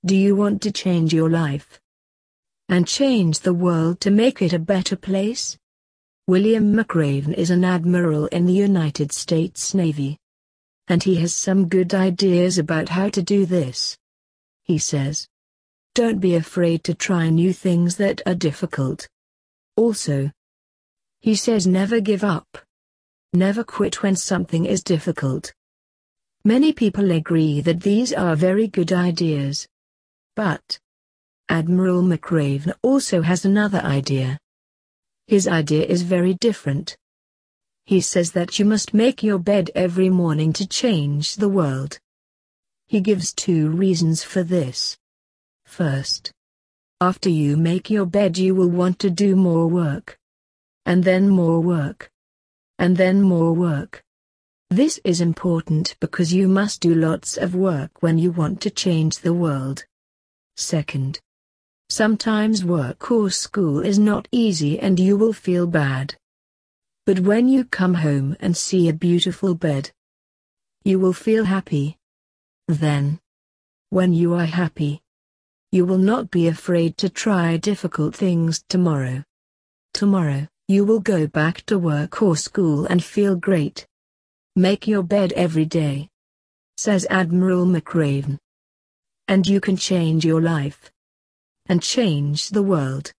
Do you want to change your life and change the world to make it a better place? William McRaven is an admiral in the United States Navy, and he has some good ideas about how to do this. He says, don't be afraid to try new things that are difficult. Also, he says never give up. Never quit when something is difficult. Many people agree that these are very good ideas. But Admiral McRaven also has another idea. His idea is very different. He says that you must make your bed every morning to change the world. He gives 2 reasons for this. First, after you make your bed you will want to do more work. And then more work. And then more work. This is important because you must do lots of work when you want to change the world. Second, sometimes work or school is not easy and you will feel bad. But when you come home and see a beautiful bed, you will feel happy. Then, when you are happy, you will not be afraid to try difficult things tomorrow. Tomorrow, you will go back to work or school and feel great. Make your bed every day, says Admiral McRaven. And you can change your life and change the world.